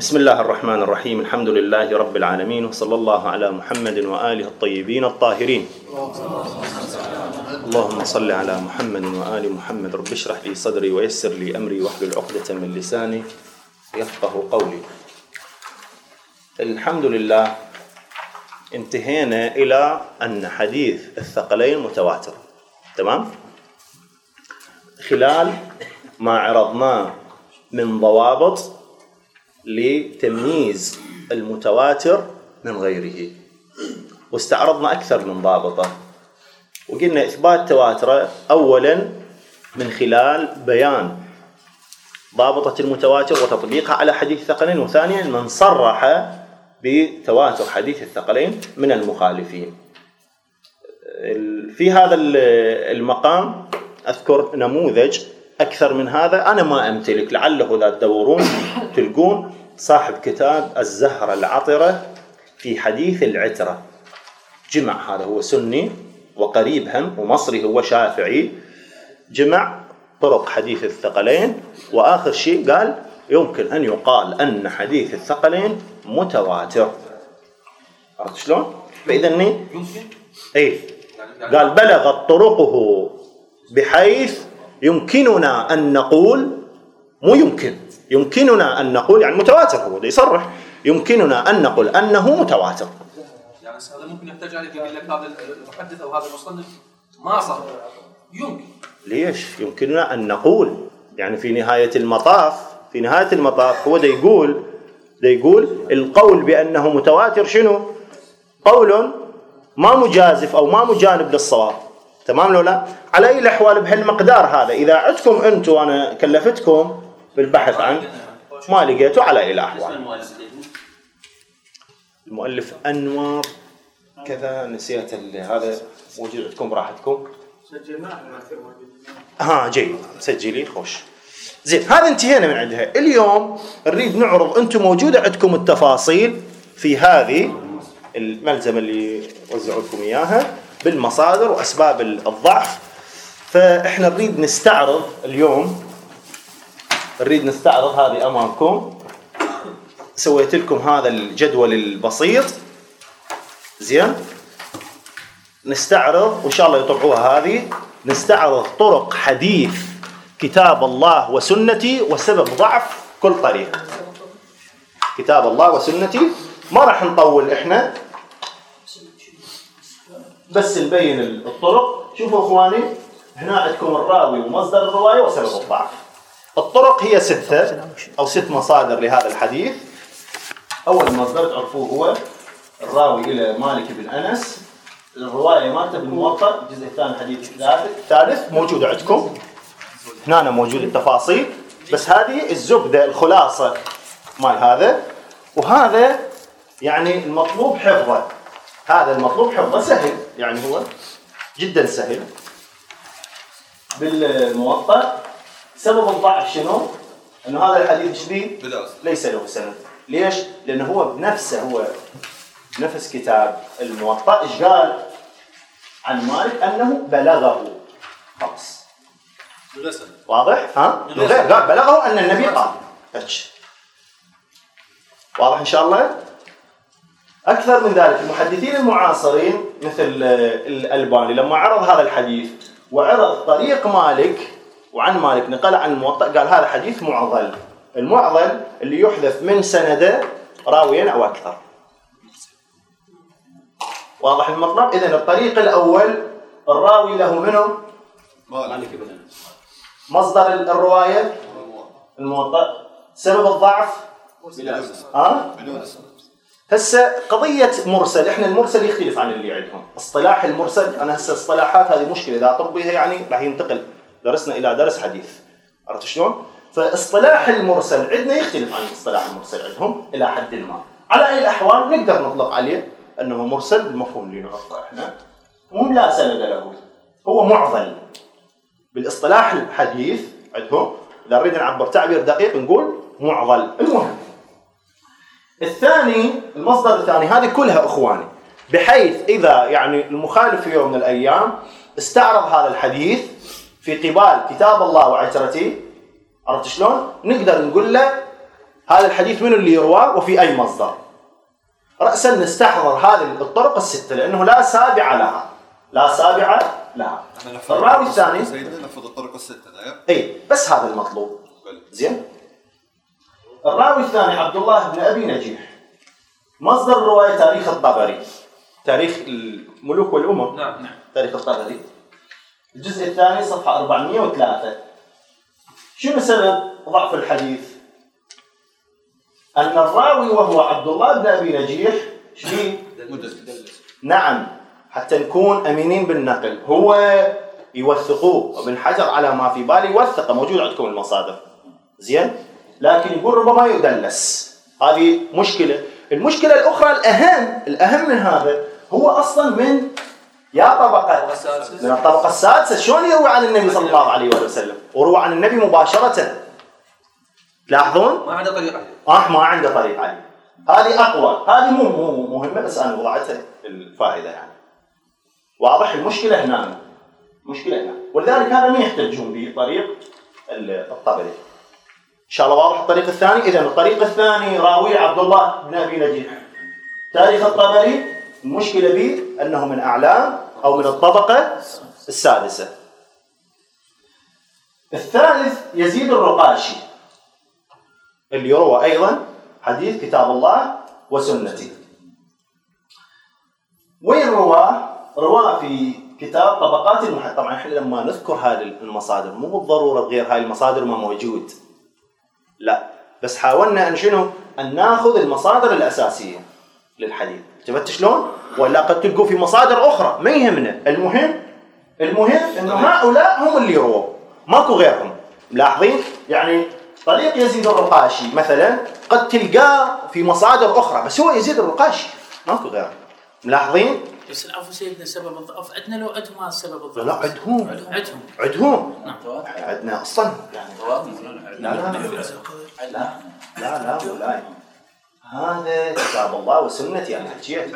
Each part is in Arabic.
بسم الله الرحمن الرحيم. الحمد لله رب العالمين، وصلى الله على محمد وآله الطيبين الطاهرين. اللهم صل على محمد وآل محمد. رب اشرح لي صدري ويسر لي أمري واحلل عقدة من لساني يفقه قولي. الحمد لله انتهينا إلى أن حديث الثقلين متواتر، تمام؟ خلال ما عرضناه من ضوابط لتمييز المتواتر من غيره، واستعرضنا أكثر من ضابطة، وقلنا إثبات تواتره أولا من خلال بيان ضابطة المتواتر وتطبيقها على حديث الثقلين، وثانيا من صرح بتواتر حديث الثقلين من المخالفين. في هذا المقام أذكر نموذج. أكثر من هذا أنا ما أمتلك، لعله إذا تدورون تلقون صاحب كتاب الزهرة العطرة في حديث العترة. جمع، هذا هو سني وقريب هم ومصري، هو شافعي، جمع طرق حديث الثقلين، وآخر شيء قال يمكن أن يقال أن حديث الثقلين متواتر. عرفت شلون؟ فإذا قال بلغت طرقه بحيث يمكننا أن نقول، مو يمكننا أن نقول، يعني متواتر، هو ده يصرح، يمكننا أن نقول أنه متواتر. يعني هذا ممكن يحتاج عليك يقول لك هذا المحدث أو هذا المصنف ما صح. يمكن. ليش؟ يمكننا أن نقول، يعني في نهاية المطاف هو ده يقول القول بأنه متواتر شنو؟ قول ما مجازف أو ما مجانب للصواب، تمام لو لا؟ على أي الأحوال بهالمقدار هذا إذا عدتم أنتم، أنا كلفتكم بالبحث عن ما لقيته، على أي الأحوال. المؤلف أنور كذا، نسيت هذا موجود عندكم براحتكم. جيد، سجلي خوش. زين، هذا انتهينا من عندها. اليوم نريد نعرض، أنتم موجودة عندكم التفاصيل في هذه الملزمة اللي وزعوا لكم إياها بالمصادر وأسباب الضعف. فإحنا نريد نستعرض اليوم، هذه أمامكم. سويت لكم هذا الجدول البسيط، زين. نستعرض وإن شاء الله يطبعوها هذه، نستعرض طرق حديث كتاب الله وسنتي وسبب ضعف كل طريق. كتاب الله وسنتي، ما راح نطول إحنا، بس نبين الطرق. شوفوا أخواني، هنا عندكم الراوي ومصدر الرواية وسبب الضعف. الطرق هي 6 أو 6 مصادر لهذا الحديث. أول مصدر تعرفوه هو الراوي إلى مالك بن أنس، الرواية مالته بالموطأ، الجزء الثاني حديث الثالث موجودة عندكم هنا، موجود التفاصيل، بس هذه الزبدة الخلاصة مال هذا. وهذا يعني المطلوب حفظه، سهل، يعني هو جدا سهل بالموطأ. سبب الضعف شنو؟ انه هذا الحديث شديد ليس له سند. ليش؟ لانه هو بنفسه، نفس كتاب الموطأ ايش قال عن مالك؟ انه بلغه، خلاص واضح. قال بلغه ان النبي قال. واضح ان شاء الله. أكثر من ذلك، المحدثين المعاصرين مثل الألباني لما عرض هذا الحديث وعرض طريق مالك وعن مالك نقل عن الموطأ، قال هذا حديث معضل. المعضل اللي يحذف من سنده راويين أو أكثر. واضح المطلب؟ إذن الطريق الأول الراوي له منه مالك بن أنس، مصدر الرواية الموطأ، سبب الضعف هسه قضية مرسل. احنا المرسل يختلف عن اللي عندهم. اصطلاح المرسل، انا هسه اصطلاحات هذه مشكلة اذا طبيها، يعني راح ينتقل درسنا الى درس حديث. عرفت شلون؟ فاصطلاح المرسل عندنا يختلف عن اصطلاح المرسل عندهم الى حد ما. على اي الاحوال نقدر نطلق عليه انه مرسل بالمفهوم اللي نعرفه احنا، مو لا سند له، هو معضل بالاصطلاح الحديث عندهم. اذا نريد نعبر تعبير دقيق نقول معضل. المهم الثاني، المصدر الثاني، هذه كلها اخواني، بحيث اذا يعني المخالف في يوم من الايام استعرض هذا الحديث في قبال كتاب الله وعترته، عرفت شلون؟ نقدر نقول له هذا الحديث من اللي يرواه وفي أي مصدر. رأسا نستحضر هذه الطرق الستة لأنه لا سابع لها، لا سابع لها. الراوي الثاني سيدنا نحفظ الطرق الستة. اي بس هذا المطلوب. زين. الراوي الثاني عبد الله بن أبي نجيح، مصدر الرواية تاريخ الطبري، تاريخ الملوك والأمم. نعم. تاريخ الطبري الجزء الثاني صفحة 403. شنو سبب ضعف الحديث؟ أن الراوي وهو عبد الله بن أبي نجيح نعم، حتى نكون أمينين بالنقل، هو يوثقوه، وابن حجر على ما في بالي يوثقه، موجود عندكم المصادر. زين. لكن يقول ربما يدلس، هذه مشكلة. المشكلة الأخرى الأهم من هذا، هو أصلا من من الطبقة السادسة. شلون يروي عن النبي صلى الله عليه وسلم وروى عن النبي مباشرة؟ تلاحظون؟ ما عنده طريق عليه. ما عنده طريق عليه. هذه أقوى، هذه مو مهمة، بس أنا وضعتها للفائدة يعني. واضح المشكلة هنا، ولذلك هذا ما يحتجون به طريق الطبري. إن شاء الله واضح الطريق الثاني. إذا الطريق الثاني راوي عبد الله بن أبي نجيح، تاريخ الطبري، المشكلة به أنه من أعلام أو من الطبقة السادسة. الثالث يزيد الرقاشي، اللي يروى أيضا حديث كتاب الله وسنتي. وين رواه في كتاب طبقات المحدثين. طبعا احنا لما نذكر هذه المصادر مو بالضرورة غير هاي المصادر ما موجود، لا، بس حاولنا أن ناخذ المصادر الأساسية للحديث. شفت شلون؟ ولا قد تلقوا في مصادر أخرى ما يهمنا. المهم إنه هؤلاء هم اللي يرووا، ماكو غيرهم. ملاحظين؟ يعني طريق يزيد الرقاشي مثلا قد تلقاه في مصادر أخرى، بس هو يزيد الرقاشي، ماكو غيره. ملاحظين؟ بس العفو سيدنا سبب الضعف عندنا لو عندهم هذا السبب الضعف؟ لا عندهم. نعم. عندنا أصلا يعني. لا ولا هذا كتاب الله وسنتي. يعني حكيت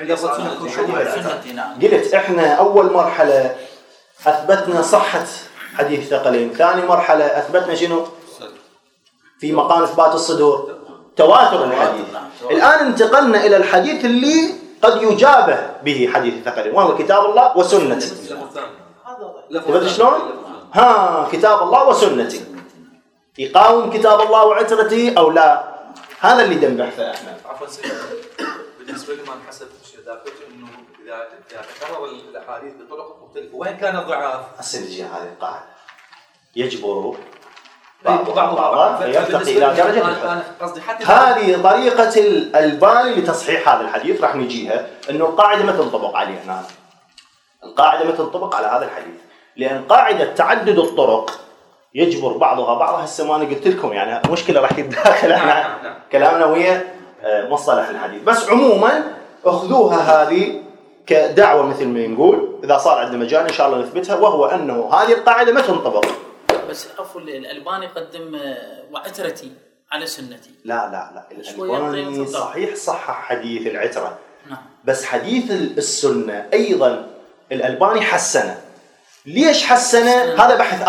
قلت احنا أول مرحلة أثبتنا صحة حديث ثقلين، ثاني مرحلة أثبتنا شنو؟ في مقام إثبات الصدور تواتر الحديث. الآن انتقلنا إلى الحديث اللي قد يجابه به حديث ثقلين، وهو كتاب الله وسنتي. تفهم شلون؟ كتاب الله وسنتي يقاوم كتاب الله وعترتي أو لا؟ هذا اللي دم بحثه احنا. عفوا سيدي، بالنسبه لي ما حسب ذاكرت انه اذا تكرر الاحاديث بطرق مختلفه وين كان الضعاف؟ السنجيه هذه القاعده يجبر بعضها فيرتقي الى درجه الحسن. هذه طريقه الألباني لتصحيح هذا الحديث، راح نجيها انه القاعده ما تنطبق عليه هنا. القاعده ما تنطبق على هذا الحديث، لان قاعده تعدد الطرق يجبر بعضها بعضها. هسه ما انا قلت لكم يعني مشكله راح يتداخل احنا كلامنا ويا مصطلح الحديث. بس عموما اخذوها هذه كدعوه مثل ما نقول، اذا صار عندنا مجال ان شاء الله نثبتها، وهو انه هذه القاعده ما تنطبق. بس عفوا الألباني قدم وعترتي على سنتي. لا الألباني صحيح صحح حديث العتره، بس حديث السنه ايضا الألباني حسنه. ليش حسنه؟ هذا بحث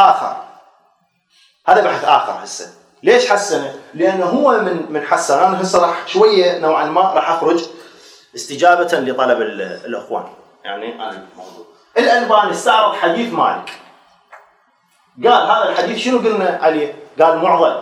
آخر هسه. ليش حسنه؟ لأنه هو من حسن. أنا هسه راح شوية نوعا ما راح أخرج استجابة لطلب الأخوان. يعني أنا الموضوع الألباني استعرض حديث مالك، قال هذا الحديث شنو قلنا عليه؟ قال معضل.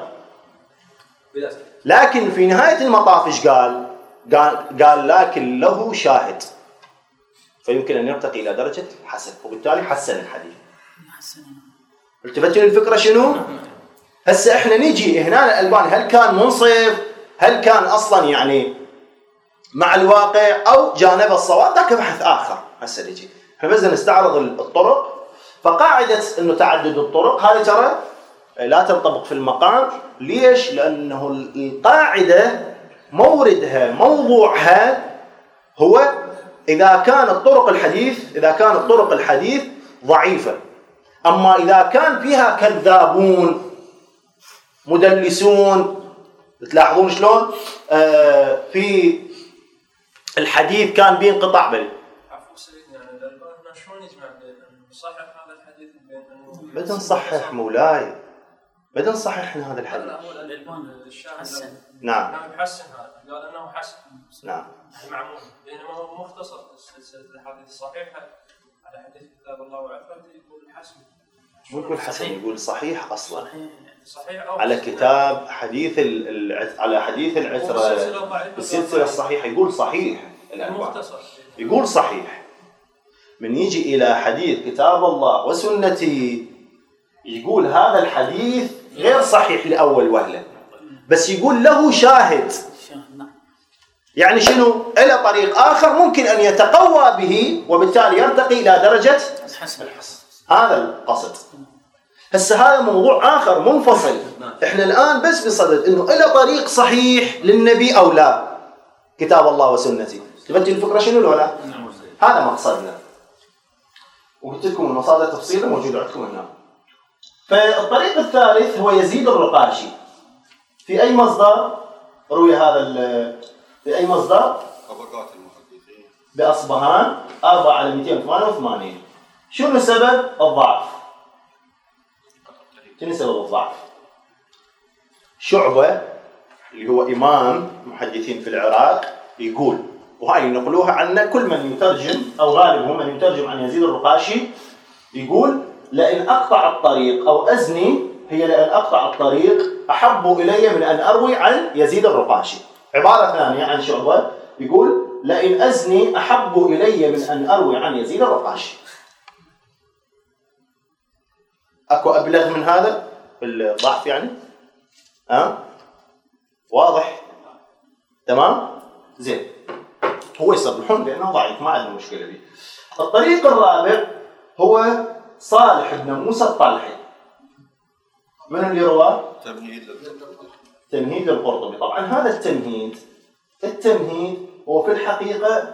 لكن في نهاية المطاف إيش قال لكن له شاهد، فيمكن أن يرتقي إلى درجة حسن، وبالتالي حسن الحديث. التفتوا الفكرة شنو؟ هسه احنا نيجي هنا الألباني هل كان منصف؟ هل كان أصلا يعني مع الواقع أو جانب الصواب؟ ذاك بحث آخر. هسه نيجي احنا بس نستعرض الطرق. فقاعدة إنه تعدد الطرق هذه ترى لا تنطبق في المقام. ليش؟ لأنه القاعدة موردها موضوعها هو إذا كان طرق الحديث ضعيفة، أما إذا كان فيها كذابون مدلسون. تلاحظون شلون في الحديث كان بين انقطاع بل عفوا سيدنا الألباني شلون يجمع بين نصحح هذا الحديث بين بدنا نصحح مولاي، بعدين صححنا هذا الحديث. حسن. نعم. يحسن هذا، قال انه حسن. نعم. معمول، بينما هو مختصر سلسله الاحاديث الصحيحه على حديث كتاب الله وعثرته يقول حسن. مو يقول حسن، يقول صحيح اصلا. صحيح أو على كتاب حديث على حديث العترة السلسلة الصحيحة يقول صحيح الألباني. يقول صحيح. من يجي إلى حديث كتاب الله وسنتي يقول هذا الحديث غير صحيح لأول وهلة، بس يقول له شاهد. يعني شنو؟ إلى طريق آخر ممكن أن يتقوى به وبالتالي يرتقي إلى درجة الحسن. هذا القصد. هسه هذا موضوع آخر منفصل. إحنا الآن بس بصدد إنه إلى طريق صحيح للنبي أو لا كتاب الله وسنتي. تبدي الفكرة شنو ولا؟ هذا مقصدنا. وقلت لكم المصادر تفصيلا موجودة عندكم هنا. فالطريق الثالث هو يزيد الرقاشي. في أي مصدر روي هذا في أي مصدر؟ طبقات المحدثين بأصبهان 4/288. شنو سبب الضعف؟ شنو سبب الضعف؟ شعبة اللي هو إمام محدثين في العراق يقول، وهاي ينقلوها عنا كل من يترجم أو غالبهم من يترجم عن يزيد الرقاشي، يقول لئن أقطع الطريق أو أزني هي لئن أقطع الطريق أحب إلي من أن أروي عن يزيد الرقاشي. عبارة ثانية عن شعبة يقول لئن أزني أحب إلي من أن أروي عن يزيد الرقاشي. أكو أبلغ من هذا بالضعف يعني؟ واضح؟ تمام؟ زين. هو يصرحون بأنه ضعيف، ما عندنا مشكلة به. الطريق الرابع هو صالح بن موسى الطلحي. من اللي رواه؟ تمهيد للقرطبي. طبعا هذا التمهيد هو في الحقيقة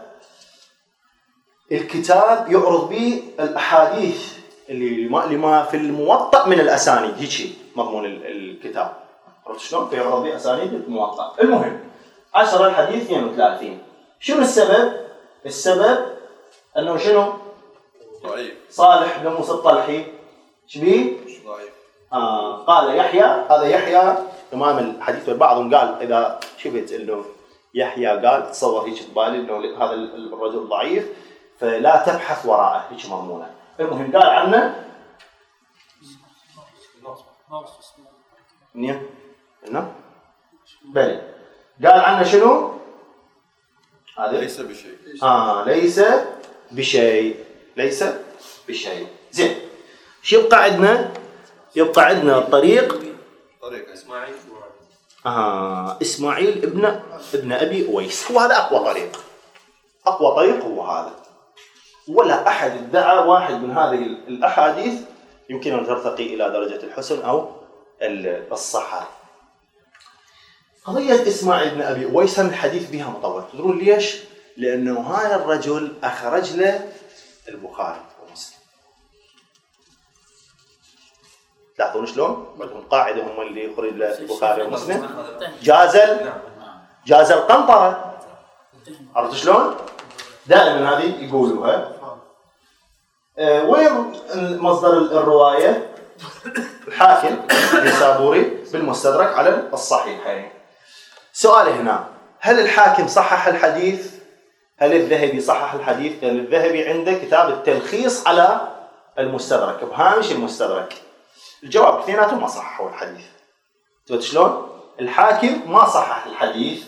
الكتاب يعرض به الأحاديث اللي ما في الموطأ من الأسانيد. هيك مضمون الكتاب. عرفت شلون؟ فيعرض به أسانيد الموطأ. المهم 10 الحديث 32. شنو السبب؟ السبب أنه شنو؟ ضعيف. صالح بن موسى الطلحي شبيه؟ ضعيف. قال يحيى، هذا يحيى إمام الحديث. بعضهم قال إذا شفت إنه يحيى قال تصور هيك تبالي إنه هذا الرجل ضعيف فلا تبحث وراءه، هيك مضمونه. المهم قال عنه منين؟ إنه بلى قال عنه شنو؟ هذا ليس بشيء. ليس بشيء. زين. شو يبقى عندنا؟ يبقى عندنا طريق إسماعيل. إسماعيل ابن أبي أويس. هو هذا أقوى طريق هو هذا. ولا أحد ادعى واحد من هذه الأحاديث يمكن أن ترتقي إلى درجة الحسن أو الصحة. قضية إسماعيل بن أبي أويس الحديث بها مطول. تدرون ليش؟ لأنه هذا الرجل أخرج له البخاري ومسلم. تلاحظون شلون؟ بدهم قاعدة هم اللي يخرج له البخاري ومسلم. جاز القنطرة. عرفت شلون؟ دائما هذه يقولوها. وين مصدر الرواية؟ الحاكم النيسابوري بالمستدرك على الصحيحين. سؤالي هنا، هل الحاكم صحح الحديث؟ هل الذهبي صحح الحديث؟ لأن الذهبي عنده كتاب التلخيص على المستدرك بهامش المستدرك. الجواب اثنيناتهم ما صححوا الحديث. شفت شلون؟ الحاكم ما صحح الحديث.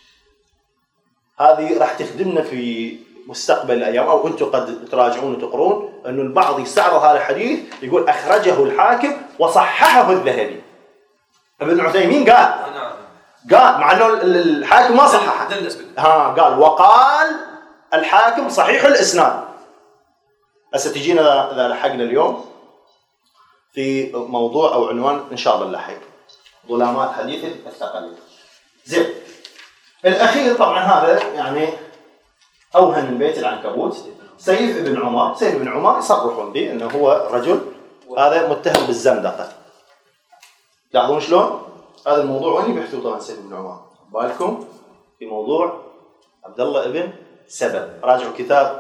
هذه راح تخدمنا في مستقبل الأيام، أو أنتم قد تراجعون وتقرون أنه البعض يستعرض هذا الحديث يقول أخرجه الحاكم وصححه الذهبي. ابن عثيمين قال مع أنه الحاكم ما صححه. قال وقال الحاكم صحيح الإسناد. هسه تجينا إذا لحقنا اليوم في موضوع أو عنوان إن شاء الله نلحق ظلامات حديث الثقلين. زين. الأخير طبعا هذا يعني أوهن من بيت العنكبوت. سيف بن عمر يصرحون به أنه هو رجل هذا متهم بالزندقة. لاحظون شلون؟ هذا الموضوع وين بيحثوا طبعا سيف بن عمر؟ بالكم في موضوع عبد الله ابن سبأ. راجعوا كتاب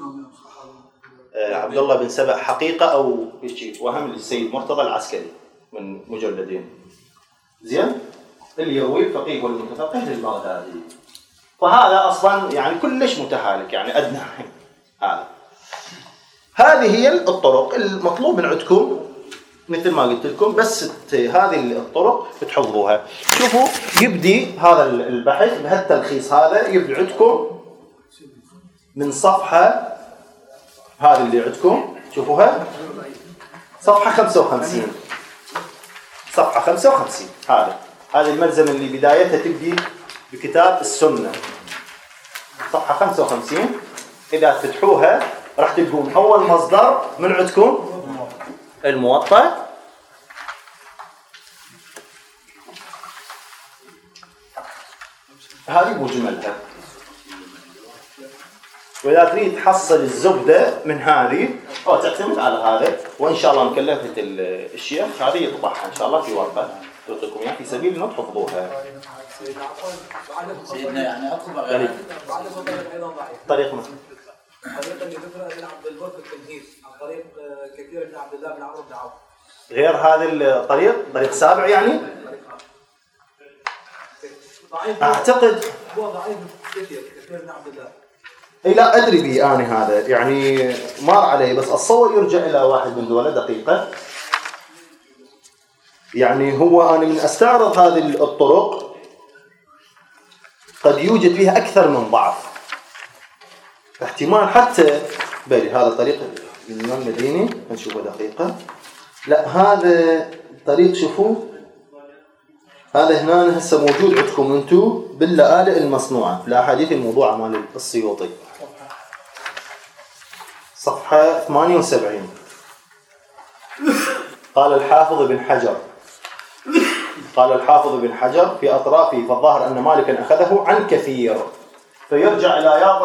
عبد الله بن سبأ حقيقة أو شيء وهم للسيد مرتضى العسكري من مجلدين. زين؟ اللي يروي الفقيه والمتفقه للبغدادي. فهذا أصلا يعني كلش متهالك، يعني أدنى هذا. هذه هي الطرق المطلوب من عندكم مثل ما قلت لكم، بس هذه الطرق بتحفظوها. شوفوا يبدي هذا البحث بهالتلخيص هذا، يبدي عندكم من صفحة هذه اللي عندكم شوفوها، صفحة 55. صفحة 55 هذا الملزمة اللي بدايتها تبدي بكتاب السنة. صفحة 55 إذا تفتحوها راح تلقون أول مصدر من عندكم الموطأ. هذه مجملها، وإذا تريد تحصل الزبدة من هذه أو تعتمد على هذا، وإن شاء الله مكلفة الشيخ هذه يطبعها إن شاء الله في ورقة تعطيكم إياها في سبيل إنه تحفظوها. سيدنا يعني أطلب غريب. طريق مثل طريق اللي ذكرها ابن عبد البر في التمهيد عن طريق كثير بن عبد الله بن عمرو بن عوف. غير هذا الطريق، طريق سابع يعني؟ أعتقد هو ضعيف كثير بن عبد الله. اي لا ادري به انا هذا، يعني مر علي، بس اتصور يرجع الى واحد من دول دقيقه. يعني هو انا من استعرض هذه الطرق قد يوجد فيها اكثر من ضعف، احتمال حتى بالي هذا طريق الامام المديني نشوفه دقيقه. لا هذا طريق شوفوه، هذا هنا هسه موجود عندكم انتم باللآلئ المصنوعه في الاحاديث الموضوعه مال السيوطي، صفحه 78. قال الحافظ بن حجر في اطرافه، فالظاهر ان مالكا اخذه عن كثير، فيرجع الى يا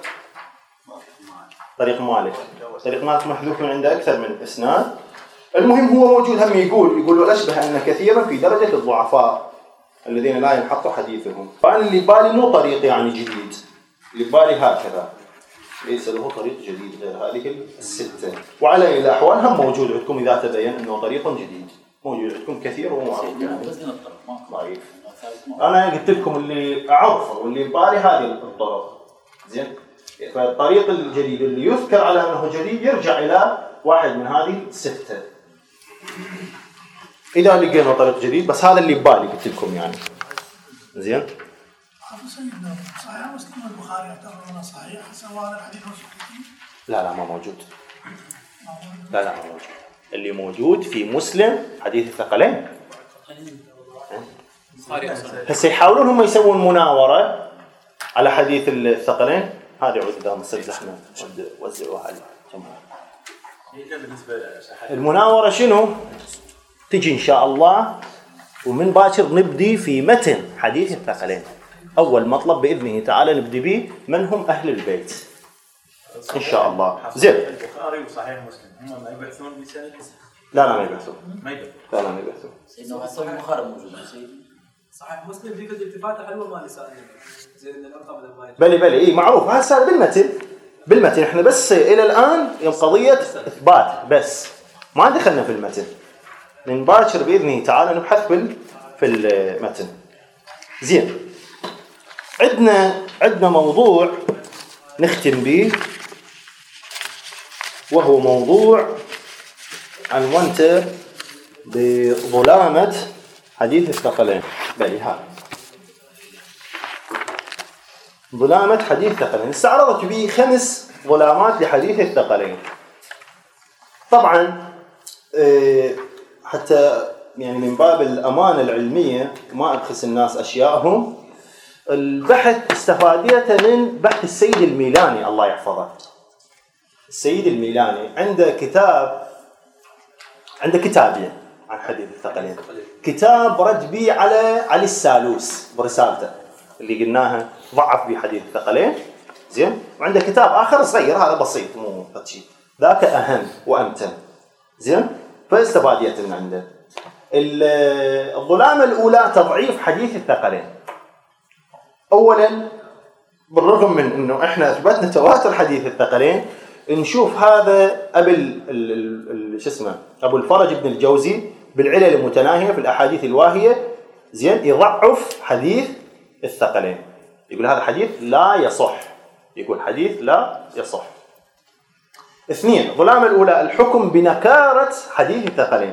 طريق مالك. طريق مالك محذوف من عنده اكثر من اسناد. المهم هو موجود، هم يقول والاشبه ان كثيرا في درجه الضعفاء الذين لا ينحط حديثهم. فانا اللي بالي مو طريق يعني جديد، اللي بالي هكذا، ليس له طريق جديد غير هذه الستة. وعلى أي الأحوال هم موجود عندكم إذا تبين أنه طريق جديد، موجود عندكم كثير ومعروف يعني ضعيف. أنا قلت لكم اللي أعرفه واللي بالي هذه الطرق. زين، فالطريق الجديد اللي يذكر على أنه جديد يرجع إلى واحد من هذه الستة إذا لقينا طريق جديد، بس هذا اللي ببالي قلت لكم يعني. زين. سيدنا صحيح مسلم والبخاري يعتبرون صحيح سواء الحديث لا ما موجود. لا ما موجود. اللي موجود في مسلم حديث الثقلين. هسه يحاولون هم يسوون مناورة على حديث الثقلين. هذا يعود إذا مسجحنا وزعوها على الجمهور. المناورة شنو؟ تجي إن شاء الله، ومن باكر نبدي في متن حديث الثقلين. أول مطلب بإذنه تعالى نبدي به من هم أهل البيت إن شاء الله. زين. البخاري وصحيح مسلم هم ما يبحثون بسند؟ لا ما يبحثون. ما يبحثون. لا ما يبحثون. إنه صحيح البخاري موجود سيدي. صحيح مسلم في كل التفاتة حلوة ما لسانه زي إن الأرقام لما بلي إيه معروف هذا بالمتن إحنا بس إلى الآن يوم قضية إثبات بس ما دخلنا في المتن. من باكر بإذنه تعالى نبحث في المتن. زين. عندنا موضوع نختم به، وهو موضوع عنوانته بظلامة حديث الثقلين. بلي هذا ظلامة حديث الثقلين. استعرضت به 5 ظلامات لحديث الثقلين. طبعا حتى يعني من باب الأمانة العلمية ما أبخس الناس أشياءهم، البحث استفاديته من بحث السيد الميلاني الله يحفظه. السيد الميلاني عنده كتابين عن حديث الثقلين. كتاب رد به على السالوس برسالته اللي قلناها ضعف به حديث الثقلين. زين. وعنده كتاب آخر صغير هذا بسيط مو شيء، ذاك أهم وأمتن. زين. فاستفاديته من عنده. الظلامة الأولى تضعيف حديث الثقلين. أولاً بالرغم من أنه إحنا أثبتنا تواتر حديث الثقلين، نشوف هذا أبو الفرج بن الجوزي بالعلل المتناهية في الأحاديث الواهية زين يضعف حديث الثقلين، يقول هذا حديث لا يصح، يقول حديث لا يصح. 2 ظلام الأولى الحكم بنكارة حديث الثقلين،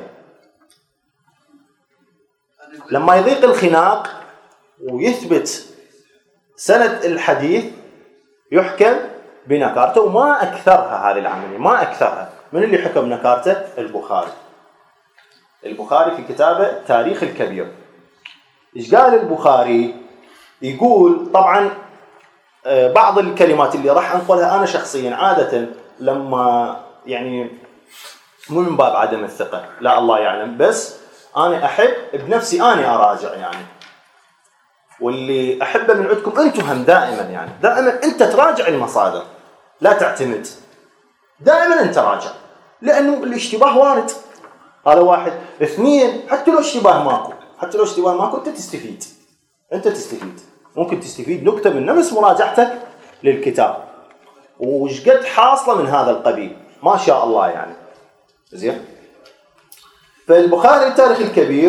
لما يضيق الخناق ويثبت سند الحديث يحكم بنكارته، وما أكثرها هذه العملية، ما أكثرها. من اللي حكم نكارته؟ البخاري في كتابه التاريخ الكبير. إيش قال البخاري؟ يقول طبعا بعض الكلمات اللي راح أنقلها أنا شخصيا عادة لما يعني مو من باب عدم الثقة، لا الله يعلم، بس أنا أحب بنفسي أنا أراجع يعني، واللي أحبه من عندكم أنتم هم دائما يعني دائما أنت تراجع المصادر، لا تعتمد، دائما أنت راجع، لأنه الاشتباه وارد. هذا 1. 2 حتى لو اشتباه ماكو أنت تستفيد، ممكن تستفيد نكتة من نفس مراجعتك للكتاب، وش قد حاصلة من هذا القبيل ما شاء الله يعني زين. فالبخاري التاريخ الكبير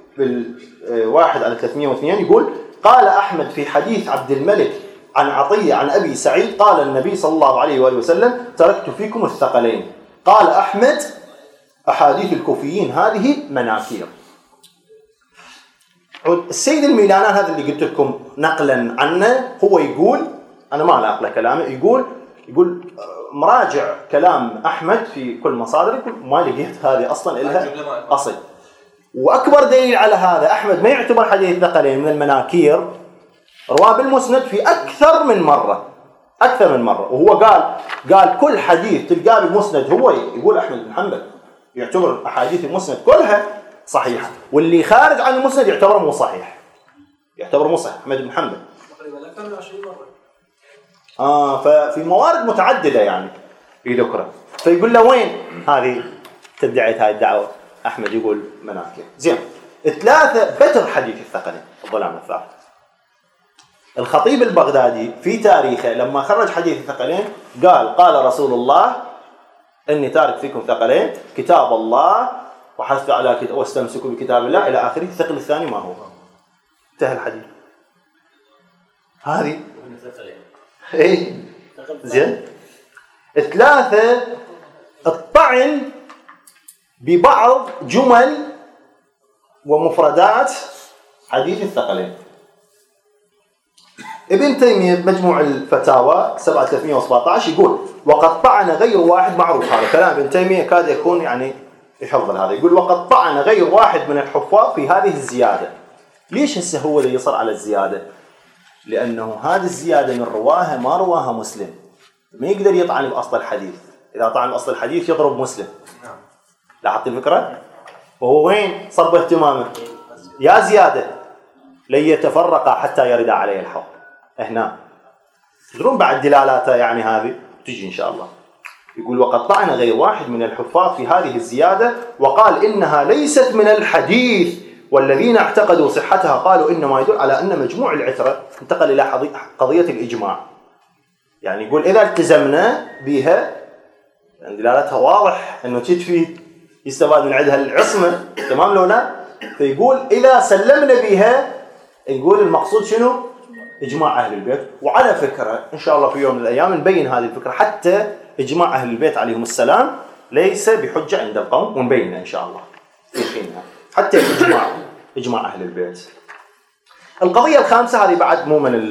بال1/302 يقول قال أحمد في حديث عبد الملك عن عطية عن أبي سعيد قال النبي صلى الله عليه وآله وسلم تركت فيكم الثقلين. قال أحمد أحاديث الكوفيين هذه مناكير. السيد الميلانان هذا اللي قلت لكم نقلا عنه هو يقول، أنا ما ناقله كلامه، يقول مراجع كلام أحمد في كل مصادر، يقول ما لقيت هذه أصلا إلها أصل. وأكبر دليل على هذا أحمد ما يعتبر حديث الثقلين من المناكير، رواه بالمسند في أكثر من مرة، وهو قال كل حديث تلقاه بالمسند، هو يقول أحمد بن حنبل يعتبر أحاديث المسند كلها صحيحة، واللي خارج عن المسند يعتبر مو صحيح، أحمد بن حنبل تقريبا أكثر من 20 مرة. ففي موارد متعددة يعني يذكره، فيقول له وين هذه تدعيت هاي الدعوة؟ أحمد يقول مناكير. زين. 3 بتر حديث الثقلين، الظلام الثالث. الخطيب البغدادي في تاريخه لما خرج حديث الثقلين قال رسول الله إني تارك فيكم ثقلين، كتاب الله وحث على واستمسكوا بكتاب الله إلى آخره. الثقل الثاني ما هو؟ انتهى الحديث. هذه إيه زين. 3 الطعن ببعض جمل ومفردات حديث الثقلين. ابن تيمية بمجموع الفتاوى 7317 يقول وقد طعن غير واحد، معروف هذا كلام ابن تيمية كاد يكون يعني يحفظ هذا، يقول وقد طعن غير واحد من الحفاظ في هذه الزيادة. ليش هسه هو اللي يصر على الزيادة؟ لأنه هذه الزيادة من رواها ما رواها مسلم، ما يقدر يطعن بأصل الحديث، إذا طعن بأصل الحديث يضرب مسلم. لاحظت الفكرة؟ وهو وين صب اهتمامه؟ يا زيادة لن يتفرق حتى يرد عليه الحوض. هنا تدرون بعد دلالاته يعني هذه تجي إن شاء الله. يقول وقد طعن غير واحد من الحفاظ في هذه الزيادة وقال إنها ليست من الحديث، والذين اعتقدوا صحتها قالوا إنما يدل على أن مجموع العترة انتقل إلى قضية الإجماع. يعني يقول إذا التزمنا بها يعني دلالتها واضح أنه تفيد يستفاد من عندها العصمة، تمام لو لا؟ فيقول إذا سلمنا بها نقول المقصود شنو؟ إجماع أهل البيت. وعلى فكرة إن شاء الله في يوم من الأيام نبين هذه الفكرة، حتى إجماع أهل البيت عليهم السلام ليس بحجة عند القوم، ونبينها إن شاء الله في حينها، حتى إجماع أهل البيت. القضية الخامسة هذه بعد مو من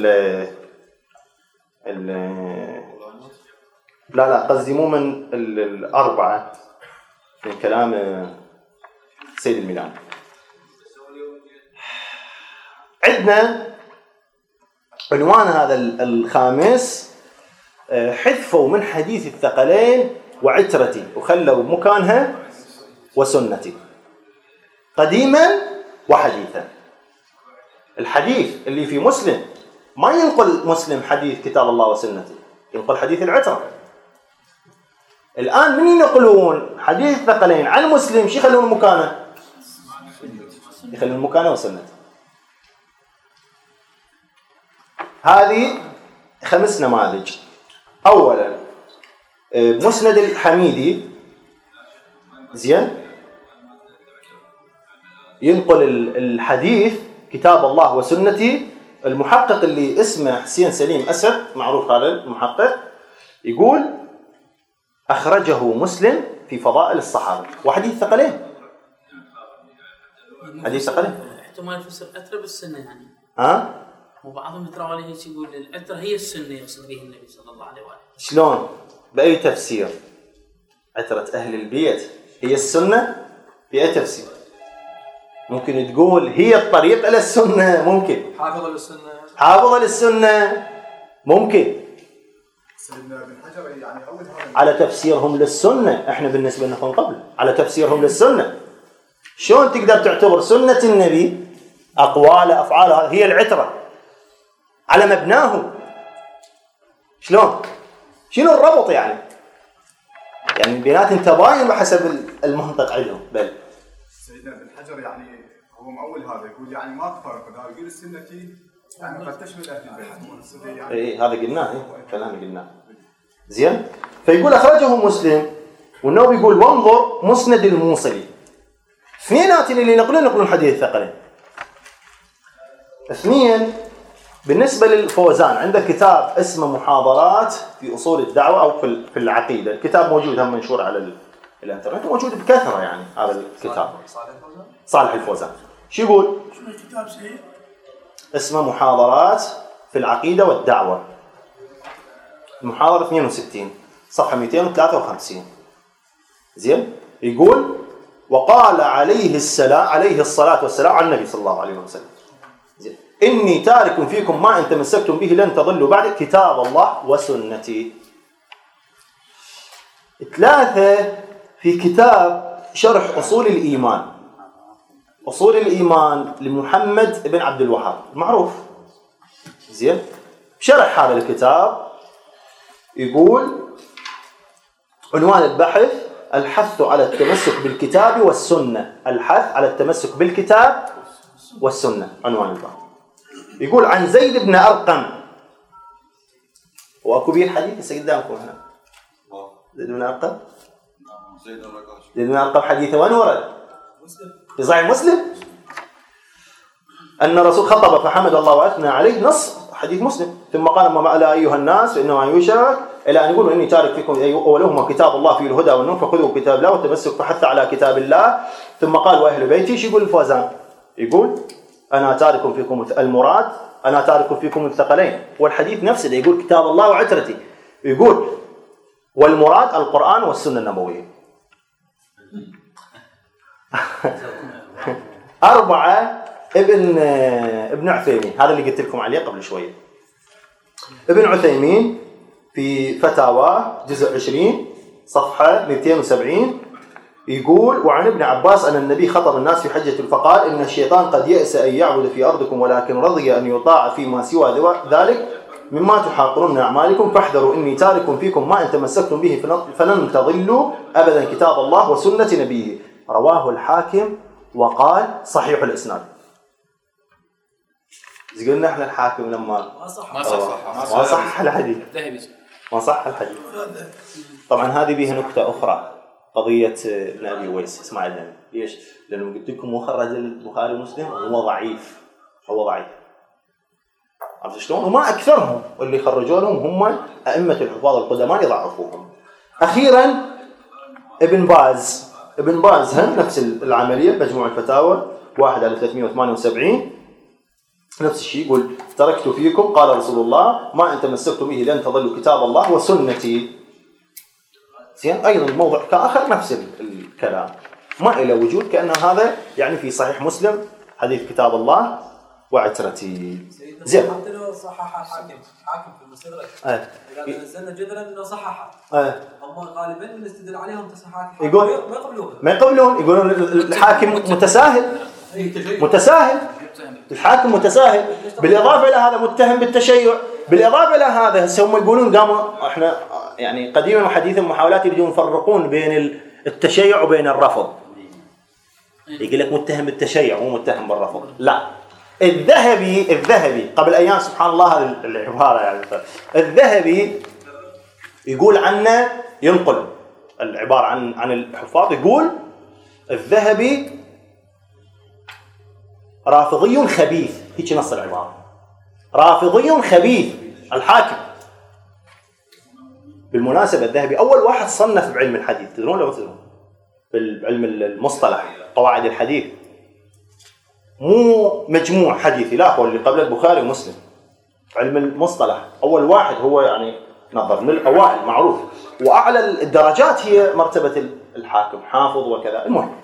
لا قصدي مو من الأربعة، من كلام سيد الميلان. عندنا عنوان هذا الخامس حذفوا من حديث الثقلين وعترتي وخلوا مكانها وسنتي قديما وحديثا. الحديث اللي في مسلم ما ينقل مسلم حديث كتاب الله وسنتي، ينقل حديث العترة. الآن من ينقلون حديث الثقلين عن مسلم شو يخلون مكانه؟ يخلون مكانه وسنته. هذه 5 نماذج. أولا مسند الحميدي، زين، ينقل الحديث كتاب الله وسنتي. المحقق اللي اسمه حسين سليم أسد، معروف هذا المحقق، يقول أخرجه مسلم في فضائل الصحابة. وحديث ثقلين، حديث ثقلين. احتمال يفسر العترة بالسنة يعني. وبعضهم يتراوى عليه يقول العترة هي السنة يقصد به النبي صلى الله عليه وآله. شلون؟ بأي تفسير؟ عترة أهل البيت هي السنة؟ بأي تفسير؟ ممكن تقول هي الطريق إلى السنة، ممكن حافظة للسنة، حافظة للسنة، ممكن على تفسيرهم للسنة. احنا بالنسبة لنا قبل على تفسيرهم للسنة. شلون تقدر تعتبر سنة النبي أقواله أفعاله هي العترة على مبناه؟ شلون؟ شنو الربط يعني بينات تباين بحسب المنطق عندهم. بل سيدنا ابن حجر يعني هو مؤول هذا يقول يعني ما فرق، يقول السنة يعني قد تشمل أهل البيت يعني. إيه هذا قلناه، كلام قلناه. زين. فيقول أخرجه مسلم، والنووي يقول وانظر مسند الموصلي. اثنيناتين اللي ينقلون الحديث ثقلين. اثنين بالنسبة للفوزان عنده كتاب اسمه محاضرات في أصول الدعوة أو في العقيدة. الكتاب موجود هم منشور على الانترنت، موجود بكثرة يعني هذا الكتاب. صالح الفوزان. شو يقول؟ شو الكتاب سيد؟ اسمه محاضرات في العقيدة والدعوة. المحاضرة 62 صفحة 253. زين. يقول وقال عليه الصلاة والسلام على النبي صلى الله عليه وسلم زين إني تارك فيكم ما إن تمسكتم به لن تضلوا بعد كتاب الله وسنتي. 3 في كتاب شرح أصول الإيمان، أصول الإيمان لمحمد بن عبد الوهاب معروف. زين. شرح هذا الكتاب يقول عنوان البحث الحث على التمسك بالكتاب والسنة. الحث على التمسك بالكتاب والسنة عنوان البحث. يقول عن زيد بن أرقم، وأكو بيه الحديث هسه قدامكم هنا. زيد بن أرقم، زيد بن أرقم حديثه وين ورد؟ في صحيح مسلم أن الرسول خطب فحمد الله وأثنى عليه، نص حديث مسلم. ثم قال ما ألا أيها الناس إنما يشرك إلى أن يقول إني تارك فيكم أولهما كتاب الله فيه الهدى والنور فخذوا كتاب الله والتمسك فحث على كتاب الله. ثم قال وأهل بيتي. شو يقول الفوزان؟ يقول أنا تارك فيكم المراد أنا تارك فيكم الثقلين. والحديث نفسه اللي يقول كتاب الله وعترتي، يقول والمراد القرآن والسنة النبوية. 4 ابن عثيمين، هذا اللي قلت لكم عليه قبل شوية. ابن عثيمين في فتاوى جزء 20 صفحة 270 يقول وعن ابن عباس أن النبي خطب الناس في حجة فقال إن الشيطان قد يأس أن يعبد في أرضكم ولكن رضي أن يطاع فيما سوى ذلك مما تحاقرون أعمالكم فاحذروا إني تارك فيكم ما إن تمسكتم به فلن تضلوا أبدا كتاب الله وسنة نبيه. رواه الحاكم وقال صحيح الإسناد. قلنا احنا الحاكم لما ما صح الحديث، ما صح الحديث. طبعا هذه بها نكتة أخرى، قضية ابن أبي ويس اسماعيل النبي. ليش؟ لأنه قلت لكم مخرج البخاري ومسلم هو ضعيف، هو ضعيف. عرفت شلون؟ وما أكثرهم اللي خرجونهم هم أئمة الحفاظ القدماء يضعفوهم. أخيرا ابن باز هم نفس العملية، مجموع الفتاوى 1/378 نفس الشيء. يقول تركت فيكم قال رسول الله ما إن تمسكتم به لن تضلوا كتاب الله وسنتي. زين. أيضا الموضع كآخر نفس الكلام، ما إلى وجود كأنه هذا يعني في صحيح مسلم حديث كتاب الله وعترتي. زين. حتى لو صححها الحاكم في المستدرك إذا نزلنا جدلا إنه صححها هم غالبا نستدل عليهم تصحيحات يقول ما يقبلون، يقولون الحاكم متساهل الحاكم متساهل. بالإضافة إلى هذا متهم بالتشيع. بالإضافة إلى هذا هسه هم يقولون قاموا احنا يعني قديما وحديثا محاولات يريدون يفرقون بين التشيع وبين الرفض. يقول لك متهم بالتشيع مو متهم بالرفض. لا، الذهبي قبل أيام سبحان الله هذه العبارة يعني الذهبي يقول عنه، ينقل العبارة عن الحفاظ، يقول الذهبي رافضي خبيث، هيك نص العبارة، رافضي خبيث الحاكم. بالمناسبة الذهبي أول واحد صنف بعلم الحديث، تدرون لو تدرون؟ بالعلم المصطلح قواعد الحديث، مو مجموع حديثي، لا هو اللي قبل البخاري ومسلم. علم المصطلح أول واحد هو يعني نظر من الأوائل معروف، وأعلى الدرجات هي مرتبة الحاكم حافظ وكذا. المهم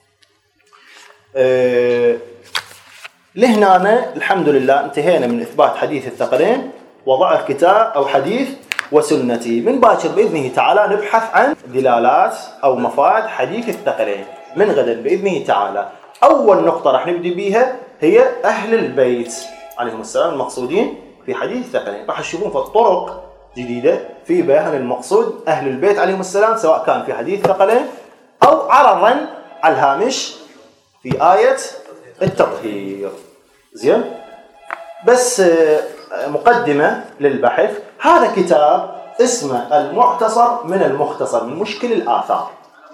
لهنا الحمد لله انتهينا من إثبات حديث الثقلين وضعف كتاب أو حديث وسنتي. من باكر بإذنه تعالى نبحث عن دلالات أو مفاد حديث الثقلين. من غدا بإذنه تعالى أول نقطة راح نبدي بيها هي أهل البيت عليهم السلام المقصودين في حديث الثقلين. راح تشوفون في الطرق جديدة في بيان المقصود أهل البيت عليهم السلام، سواء كان في حديث الثقلين أو عرضا على الهامش في آية التطهير. زين، بس مقدمة للبحث. هذا كتاب اسمه المعتصر من المختصر من مشكل الآثار.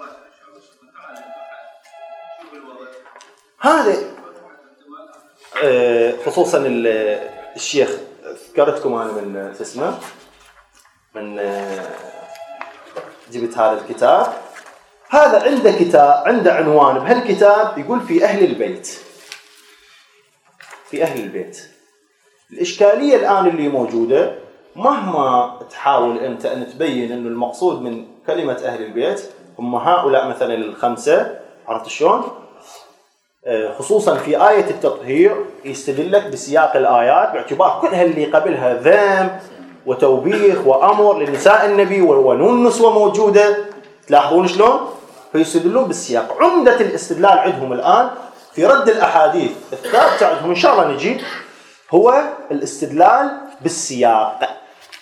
هذا خصوصا الشيخ ذكرتكم أنا من اسمه من جبت هذا الكتاب. هذا عنده كتاب، عنده عنوان بهالكتاب يقول في أهل البيت. في أهل البيت الإشكالية الآن اللي موجودة، مهما تحاول أنت أن تبين أنه المقصود من كلمة أهل البيت هم هؤلاء مثلا الخمسة، عرفت شلون؟ خصوصا في آية التطهير يستدلك بسياق الآيات باعتبار كلها اللي قبلها ذم وتوبيخ وأمر لنساء النبي ونون نسوة موجودة. تلاحظون شلون؟ فيستدلون بالسياق. عمدة الاستدلال عندهم الآن في رد الأحاديث الثابتة عندهم، إن شاء الله نجي، هو الاستدلال بالسياق.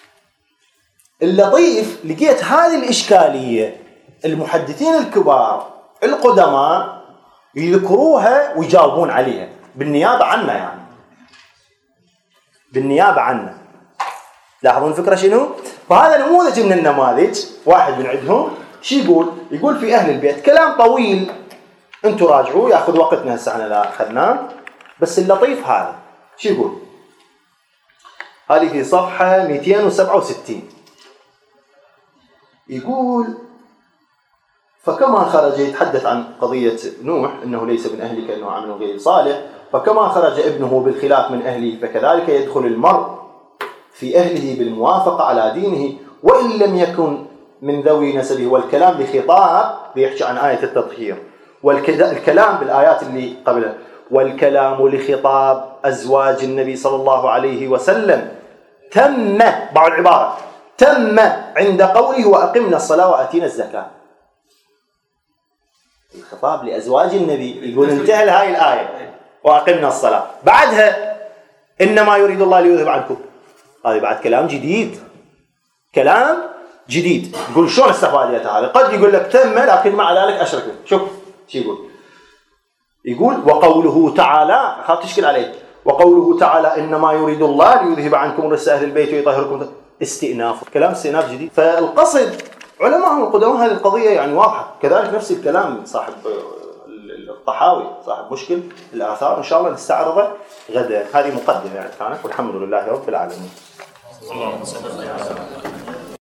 اللطيف لقيت هذه الإشكالية المحدثين الكبار القدماء يذكروها ويجاوبون عليها بالنيابة عنا، يعني بالنيابة عنا. لاحظون الفكرة شنو؟ فهذا نموذج من النماذج. واحد من عندهم شو يقول؟ يقول في أهل البيت كلام طويل، انتوا راجعوا، ياخذ وقتنا هسه احنا لا اخذناه. بس اللطيف هذا شو يقول؟ هذه في صفحة 267. يقول فكما خرج، يتحدث عن قضية نوح انه ليس من اهلك انه عمل غير صالح، فكما خرج ابنه بالخلاف من اهله فكذلك يدخل المرء في اهله بالموافقة على دينه وان لم يكن من ذوي نسبه. والكلام بخطاب بيحكي عن آية التطهير، والكلام بالآيات اللي قبلها، والكلام لخطاب أزواج النبي صلى الله عليه وسلم تم، بعض العبارة تم عند قوله وأقمنا الصلاة وأتينا الزكاة. الخطاب لأزواج النبي يقول انتهى هاي الآية وأقمنا الصلاة، بعدها إنما يريد الله ليذهب عنكم. هذا بعد كلام جديد، كلام جديد. يقول شلون استفادت هذا؟ قد يقول لك تم لكن مع ذلك أشرك. شوف شو يقول؟ يقول وقوله تعالى، خاف تشكل عليه، وقوله تعالى إنما يريد الله ليذهب عنكم الرجس أهل البيت ويطهركم، استئناف، كلام استئناف جديد. فالقصد علماء القدماء هذه القضية يعني واضحة. كذلك نفس الكلام صاحب الطحاوي صاحب مشكل الآثار، إن شاء الله نستعرضه غدا. هذه مقدمة يعني كانت، والحمد لله رب العالمين.